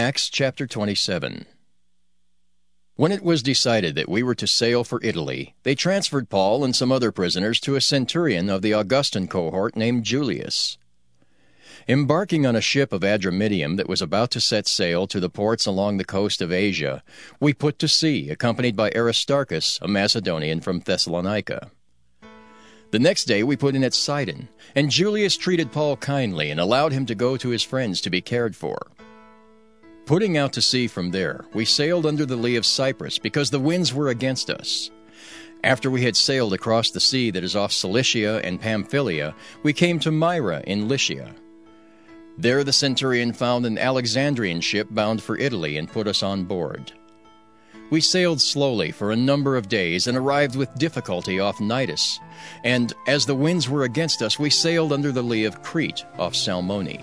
Acts chapter 27. When it was decided that we were to sail for Italy, they transferred Paul and some other prisoners to a centurion of the Augustan cohort named Julius. Embarking on a ship of Adramyttium that was about to set sail to the ports along the coast of Asia, we put to sea, accompanied by Aristarchus, a Macedonian from Thessalonica. The next day we put in at Sidon, and Julius treated Paul kindly and allowed him to go to his friends to be cared for. Putting out to sea from there, we sailed under the lee of Cyprus because the winds were against us. After we had sailed across the sea that is off Cilicia and Pamphylia, we came to Myra in Lycia. There the centurion found an Alexandrian ship bound for Italy and put us on board. We sailed slowly for a number of days and arrived with difficulty off Cnidus, and as the winds were against us, we sailed under the lee of Crete off Salmone.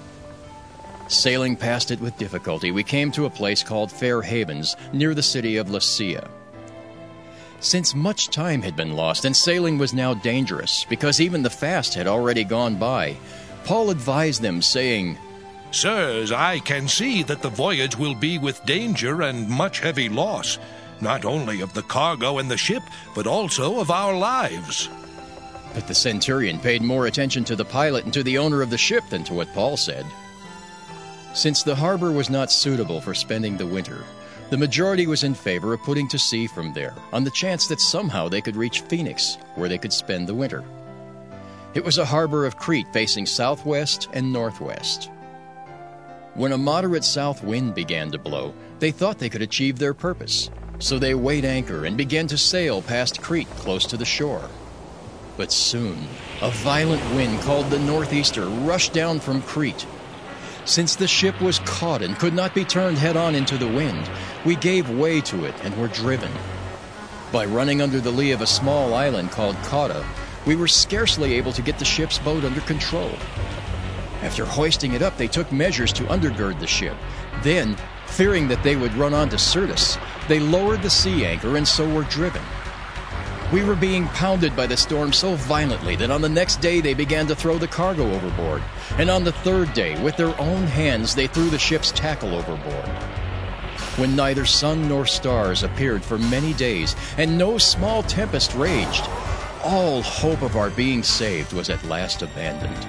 Sailing past it with difficulty, we came to a place called Fair Havens, near the city of Lasea. Since much time had been lost and sailing was now dangerous, because even the fast had already gone by, Paul advised them, saying, "Sirs, I can see that the voyage will be with danger and much heavy loss, not only of the cargo and the ship, but also of our lives." But the centurion paid more attention to the pilot and to the owner of the ship than to what Paul said. Since the harbor was not suitable for spending the winter, the majority was in favor of putting to sea from there, on the chance that somehow they could reach Phoenix, where they could spend the winter. It was a harbor of Crete facing southwest and northwest. When a moderate south wind began to blow, they thought they could achieve their purpose, so they weighed anchor and began to sail past Crete close to the shore. But soon, a violent wind called the Northeaster rushed down from Crete. Since the ship was caught and could not be turned head-on into the wind, we gave way to it and were driven. By running under the lee of a small island called Cauda, we were scarcely able to get the ship's boat under control. After hoisting it up, they took measures to undergird the ship. Then, fearing that they would run onto Syrtis, they lowered the sea anchor and so were driven. We were being pounded by the storm so violently that on the next day they began to throw the cargo overboard, and on the third day, with their own hands, they threw the ship's tackle overboard. When neither sun nor stars appeared for many days, and no small tempest raged, all hope of our being saved was at last abandoned.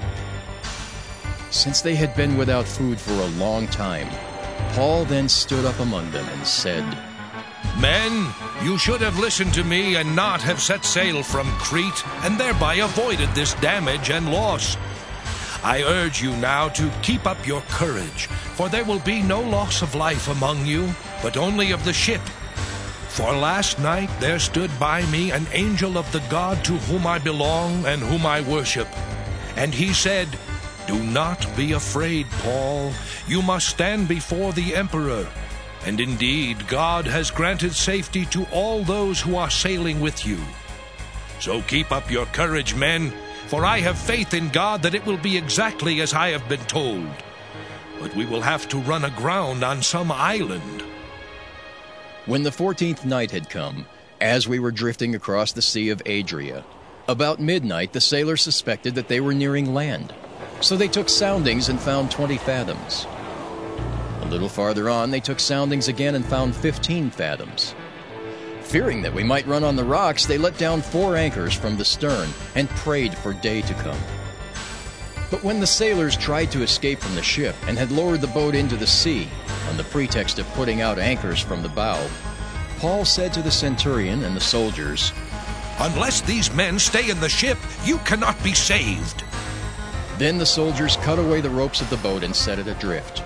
Since they had been without food for a long time, Paul then stood up among them and said, "Men, you should have listened to me and not have set sail from Crete, and thereby avoided this damage and loss. I urge you now to keep up your courage, for there will be no loss of life among you, but only of the ship. For last night there stood by me an angel of the God to whom I belong and whom I worship. And he said, 'Do not be afraid, Paul. You must stand before the emperor. And indeed, God has granted safety to all those who are sailing with you. So keep up your courage, men, for I have faith in God that it will be exactly as I have been told. But we will have to run aground on some island.'" When the 14th night had come, as we were drifting across the Sea of Adria, about midnight the sailors suspected that they were nearing land. So they took soundings and found 20 fathoms. A little farther on, they took soundings again and found 15 fathoms. Fearing that we might run on the rocks, they let down 4 anchors from the stern and prayed for day to come. But when the sailors tried to escape from the ship and had lowered the boat into the sea, on the pretext of putting out anchors from the bow, Paul said to the centurion and the soldiers, "Unless these men stay in the ship, you cannot be saved." Then the soldiers cut away the ropes of the boat and set it adrift.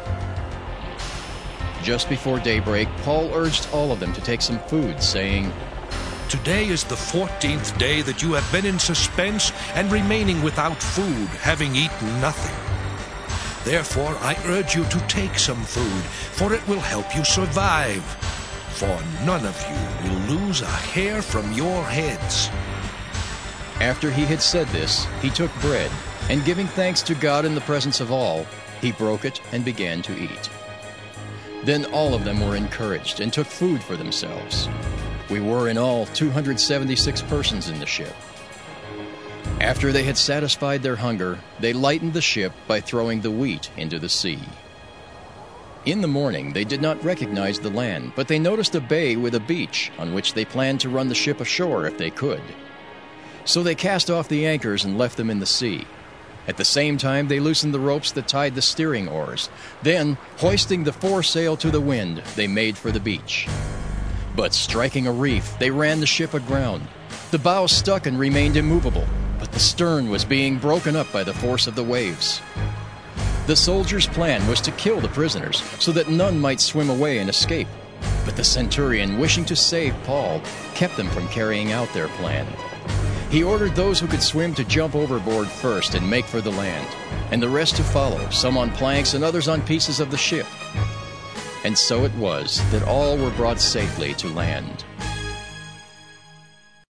Just before daybreak, Paul urged all of them to take some food, saying, "Today is the 14th day that you have been in suspense and remaining without food, having eaten nothing. Therefore I urge you to take some food, for it will help you survive. For none of you will lose a hair from your heads." After he had said this, he took bread, and giving thanks to God in the presence of all, he broke it and began to eat. Then all of them were encouraged and took food for themselves. We were in all 276 persons in the ship. After they had satisfied their hunger, they lightened the ship by throwing the wheat into the sea. In the morning, they did not recognize the land, but they noticed a bay with a beach on which they planned to run the ship ashore if they could. So they cast off the anchors and left them in the sea. At the same time, they loosened the ropes that tied the steering oars. Then, hoisting the foresail to the wind, they made for the beach. But striking a reef, they ran the ship aground. The bow stuck and remained immovable, but the stern was being broken up by the force of the waves. The soldiers' plan was to kill the prisoners, so that none might swim away and escape. But the centurion, wishing to save Paul, kept them from carrying out their plan. He ordered those who could swim to jump overboard first and make for the land, and the rest to follow, some on planks and others on pieces of the ship. And so it was that all were brought safely to land.